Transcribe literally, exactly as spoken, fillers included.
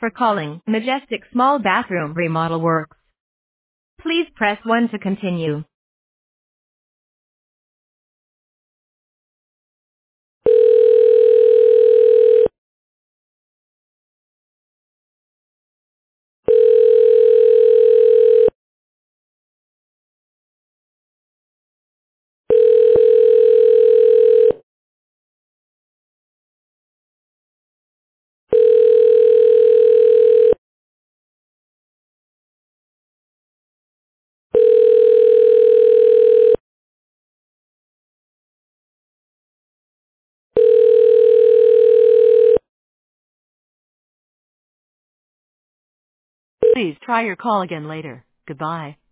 for calling Majestic Small Bathroom Remodel Works. Please press one to continue. Please try your call again later. Goodbye.